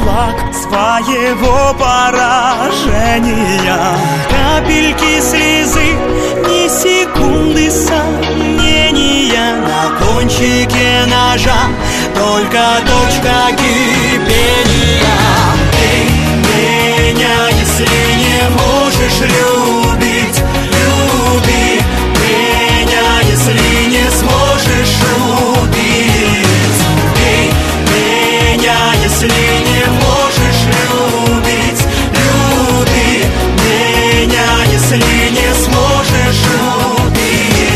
флаг своего поражения. Капельки слезы, ни секунды сомнения. На кончике ножа только точка кипения. Ты меня, если не можешь любить, люби меня, если не сможешь убить. Ты меня, если не можешь любить, люби меня, если не сможешь убить.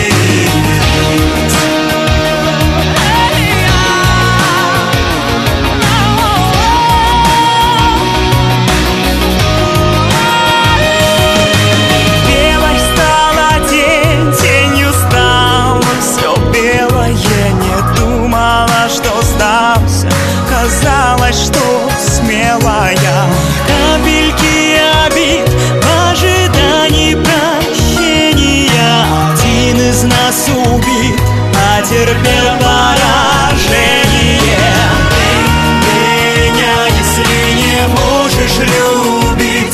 Белой стала тень, тенью стала все белое. Не думала, что сдамся, казалось, что смелая. Капельки обид в ожидании прощения. Один из нас убит, потерпел поражение. Ты меня, если не можешь любить,